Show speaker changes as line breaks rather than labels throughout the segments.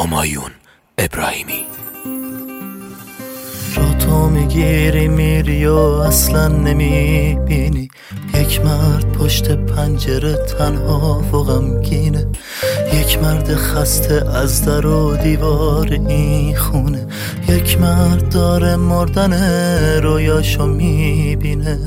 همایون ابراهیمی.
رو تو میگیری میری و اصلا نمیبینی، یک مرد پشت پنجره تنها و غمگینه، یک مرد خسته از در و دیوار این خونه، یک مرد داره مردن رویاشو میبینه،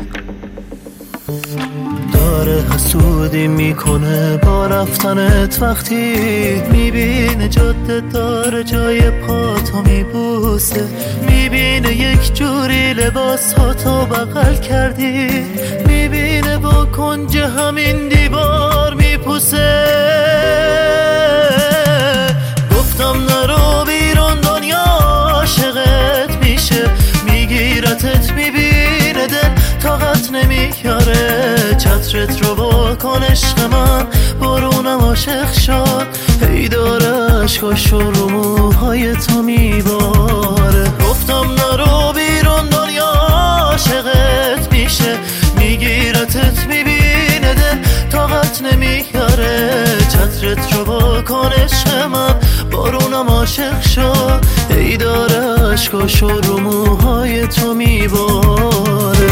داره حسودی میکنه با رفتنت وقتی میبینه جاده داره جای پاتو میبوسه، میبینه یک جوری لباس ها تو بغل کردی، میبینه با کنج همین دیوار میپوسه. گفتم نرو بیرون دنیا عاشقت میشه، میگیرتت میبینه دل طاقت نمیاره، چترت رو بکن عشق من برونم عاشق شد، هی داره عشقاش رو موهای تو میباره. گفتم نرو بیرون دنیا عاشقت میشه، میگیرتت میبینه دل طاقت نمیاره، چترت رو بکن عشق من بارونم عاشق شد، هی داره عشقاش رو موهای تو میباره.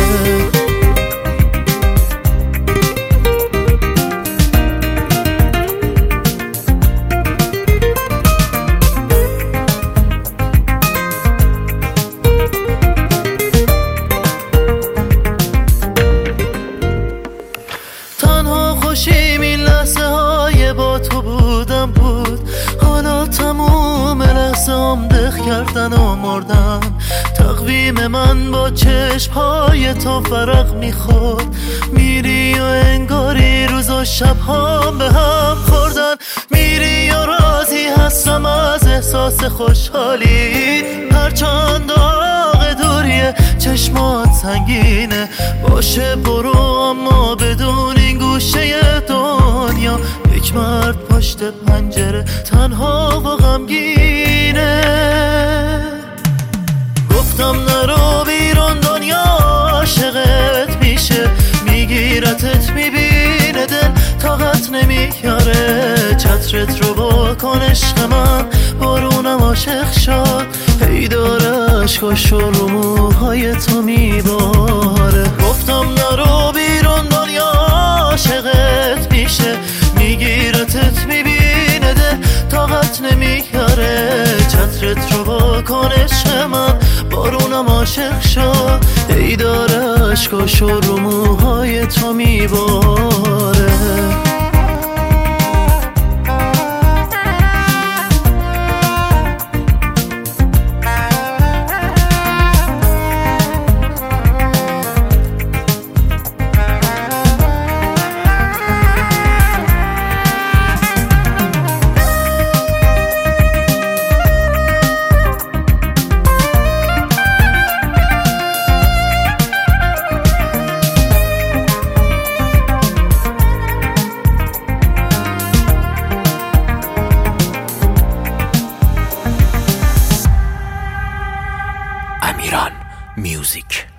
خوشیم این لحظه های با تو بودم بود، حالا تموم لحظه هم دخ کردن و مردن، تقویم من با چشم های تو فرق میخورد، میری و انگاری روز و شب هم به هم خوردن، میری و راضی هستم از احساس خوشحالی، هرچند داغ دوریه چشمات سنگینه، باشه برو اما بدون این گوشه دنیا، یک مرد پشت پنجره تنها و غمگینه. گفتم نرو بیرون دنیا عاشقت میشه، میگیرتت میبینه دل طاقت نمیاره، چترت رو بکن عشق من بارونم عاشق شد، هی داره عشقاش رو موهای تو میباره. گفتم نرو بیرون دنیا عاشقت میشه، میگیرتت میبینه دل طاقت نمیاره، چترت رو بکن عشق من بارونم عاشق شد، هی داره عشقاش رو موهای تو میباره.
امیران میوزیک.